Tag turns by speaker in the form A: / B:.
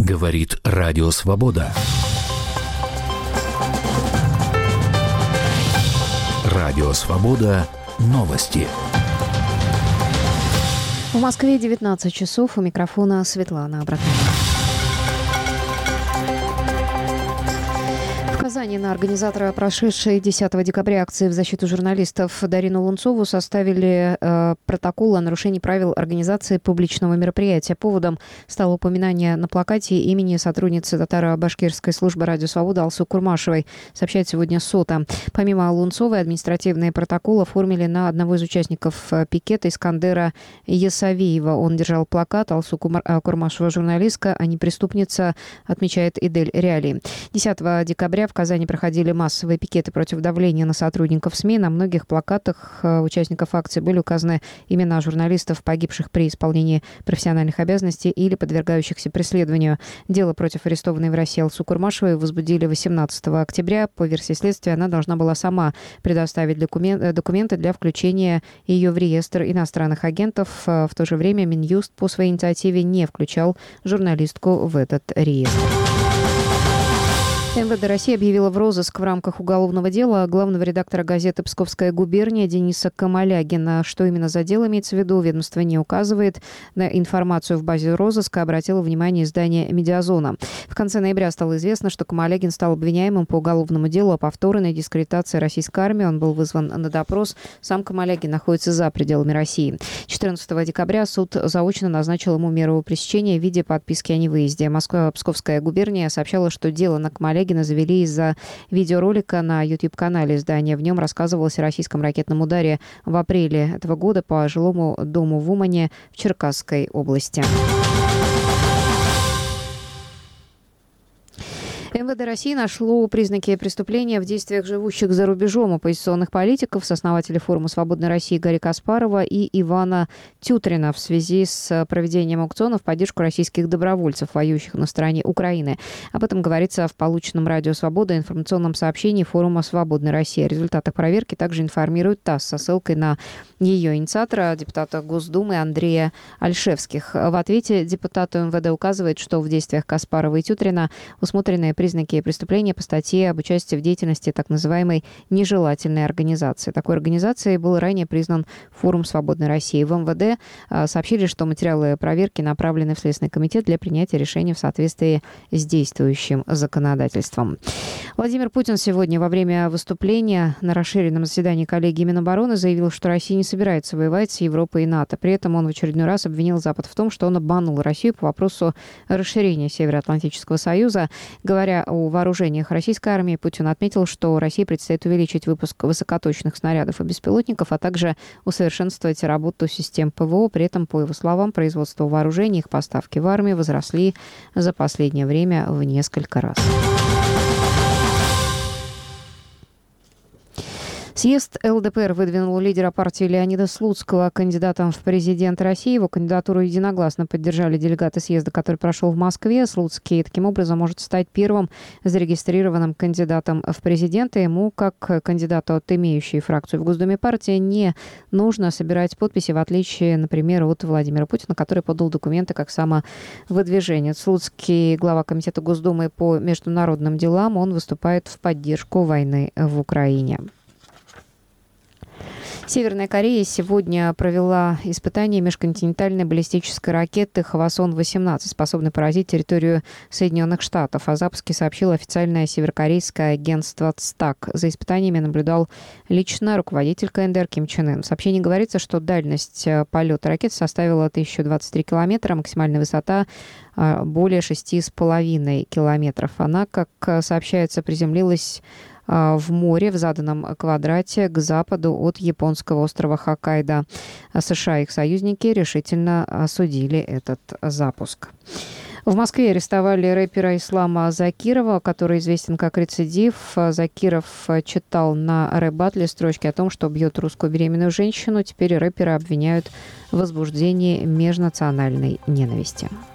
A: Говорит Радио Свобода. Радио Свобода. Новости.
B: В Москве 19 часов. У микрофона Светлана Абракова. В Казани на организатора прошедшей 10 декабря акции в защиту журналистов Дарину Лунцову составили протокол о нарушении правил организации публичного мероприятия. Поводом стало упоминание на плакате имени сотрудницы татаро-башкирской службы «Радио Свобода» Алсу Курмашевой, сообщает сегодня СОТА. Помимо Лунцовой, административные протоколы оформили на одного из участников пикета Искандера Ясавиева. Он держал плакат «Алсу Курмашева журналистка, а не преступница», отмечает Идель Реалии. 10 декабря в Казани проходили массовые пикеты против давления на сотрудников СМИ. На многих плакатах участников акции были указаны имена журналистов, погибших при исполнении профессиональных обязанностей или подвергающихся преследованию. Дело против арестованной в России Алсу Курмашевой возбудили 18 октября. По версии следствия, она должна была сама предоставить документы для включения ее в реестр иностранных агентов. В то же время Минюст по своей инициативе не включал журналистку в этот реестр. МВД России объявила в розыск в рамках уголовного дела главного редактора газеты «Псковская губерния» Дениса Камалягина. Что именно за дело имеется в виду, ведомство не указывает. На информацию в базе розыска обратило внимание издание «Медиазона». В конце ноября стало известно, что Камалягин стал обвиняемым по уголовному делу о повторной дискредитации российской армии. Он был вызван на допрос. Сам Камалягин находится за пределами России. 14 декабря суд заочно назначил ему меру пресечения в виде подписки о невыезде. Псковская губерния сообщала, что дело на Камалягина завели из-за видеоролика на YouTube-канале издания. В нем рассказывалось о российском ракетном ударе в апреле этого года по жилому дому в Умане в Черкасской области. МВД России нашло признаки преступления в действиях живущих за рубежом оппозиционных политиков, сооснователей форума «Свободной России» Гарри Каспарова и Ивана Тютрина в связи с проведением аукциона в поддержку российских добровольцев, воюющих на стороне Украины. Об этом говорится в полученном Радио Свобода информационном сообщении форума «Свободной России». О результатах проверки также информирует ТАСС со ссылкой на ее инициатора, депутата Госдумы Андрея Альшевских. В ответе депутату МВД указывает, что в действиях Каспарова и Тютрина усмотрены признаки преступления по статье об участии в деятельности так называемой нежелательной организации. Такой организацией был ранее признан форум «Свободной России». В МВД сообщили, что материалы проверки направлены в Следственный комитет для принятия решения в соответствии с действующим законодательством. Владимир Путин сегодня во время выступления на расширенном заседании коллегии Минобороны заявил, что Россия не собирается воевать с Европой и НАТО. При этом он в очередной раз обвинил Запад в том, что он обманул Россию по вопросу расширения Североатлантического союза. Говоря о вооружениях российской армии, Путин отметил, что России предстоит увеличить выпуск высокоточных снарядов и беспилотников, а также усовершенствовать работу систем ПВО. При этом, по его словам, производство вооружений и их поставки в армию возросли за последнее время в несколько раз. Съезд ЛДПР выдвинул лидера партии Леонида Слуцкого кандидатом в президенты России. Его кандидатуру единогласно поддержали делегаты съезда, который прошел в Москве. Слуцкий таким образом может стать первым зарегистрированным кандидатом в президенты. Ему, как кандидату от имеющей фракцию в Госдуме партии, не нужно собирать подписи, в отличие, например, от Владимира Путина, который подал документы как самовыдвиженец. Слуцкий, глава Комитета Госдумы по международным делам, он выступает в поддержку войны в Украине. Северная Корея сегодня провела испытание межконтинентальной баллистической ракеты «Хвасон-18», способной поразить территорию Соединенных Штатов. О запуске сообщило официальное северокорейское агентство ЦТАК. За испытаниями наблюдал лично руководитель КНДР Ким Чен Ын. В сообщении говорится, что дальность полета ракеты составила 1023 километра, максимальная высота более 6,5 километров. Она, как сообщается, приземлилась в море в заданном квадрате к западу от японского острова Хоккайдо. США и их союзники решительно осудили этот запуск. В Москве арестовали рэпера Ислама Закирова, который известен как «Рецидив». Закиров читал на рэп-баттле строчки о том, что бьет русскую беременную женщину. Теперь рэпера обвиняют в возбуждении межнациональной ненависти.